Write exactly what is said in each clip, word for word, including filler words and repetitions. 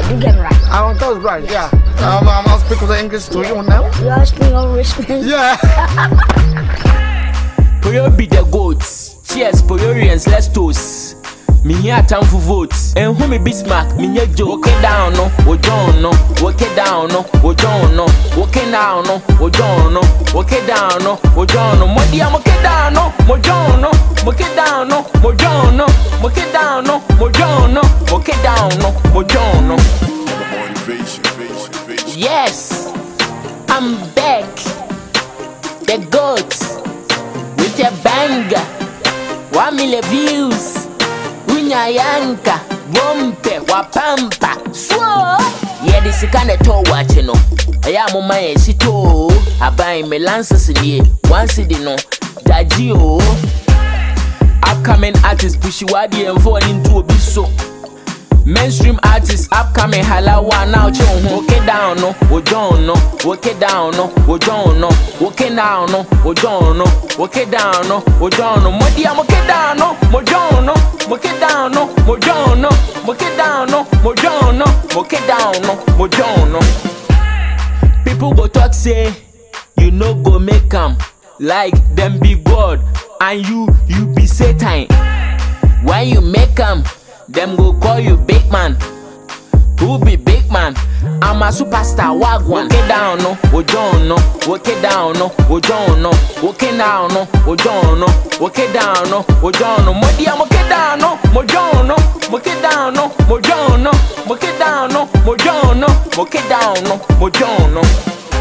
You get it right. I want those right, yeah. Um, I'm gonna speak with the English to you now. You are speaking English. Yeah. Poyo be the goats. Cheers, Poyorians, let's toast. Me here time for votes. And who me Bismarck, me here joke. Walk it down, no, oh John, no. Walk it down, no, oh John, no. Walk it down, no, oh John, no. Walk it down, no, oh John, no. Mo dia walk it down, no, mo John, no. Walk it down, no, mo John, no. Walk it down, no, mo John, no. Walk it down, no, mo John, no. Yes, I'm back. The goats with a banger. One million views. Unya yanka, bompe, wapampa, swo. Yeah, this is kind of tall watching. No, I am on my sito. I buy me lances in here. One city no, Dajio. Upcoming artists push you wadi and fall into a biso. Mainstream artists upcoming halawa now chon. Walk it down, no, oh John, no. Walk it down, no, oh John, no. Walk it down, no, oh John, no. Walk it down, no, oh John, no. Modia, walk it down, no, mo John, no. Walk it down, no, mo John, no. Walk it down, no, mo John, no. Walk it down, no, mo John, no. People go talk say you no go make 'em like them be God and you you be Satan. When you make 'em, them go call you big man. Who be big man? I'm a superstar, wag one. Walk it down, no, oh John, no. Walk it down, no, oh John, no. Walk it down, no, oh John, no. Walk it down, no, oh John, no. Modia, walk it down, no, mo John, no. Walk it down, no, mo John, no. Walk it down, no, mo John, no. Walk it down, no, mo John, no.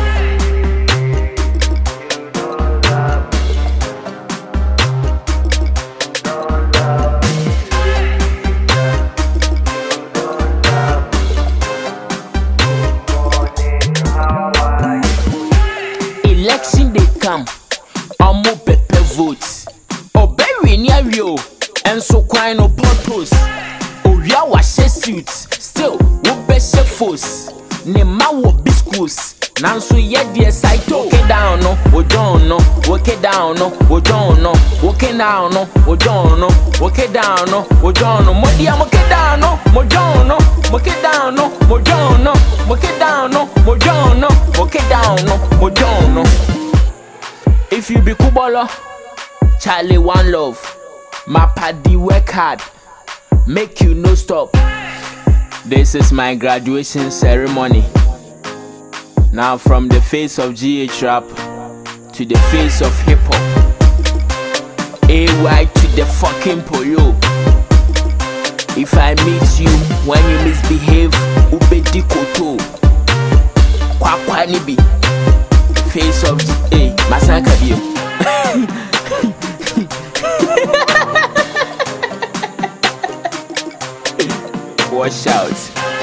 Election they come, I'm more pepper votes. Oh, berry near you, and so quite no purpose. Oh, yeah, wash suits, still, what best force. Nema wo biscuits, Nanso yeah, dear Saito. Walk it down, no, oh John, no. Walk it down, no, oh John, no. Walk it down, no, oh John, no. Walk it down, no, oh John, no. Modia, walk it down, no, mo John, no. Walk it down, no, mo John, no. Walk it down, no, mo John, no. Walk it down, no, mo John, no. If you be Kubolo, Charlie one love. My paddy work hard, make you no stop. This is my graduation ceremony. Now from the face of G H rap to the face of hip hop, A Y to the fucking Poyo. If I meet you when you misbehave, Ubedi Koto, Kwakwa Nibi, face of G A, Masaka Bio. Watch out.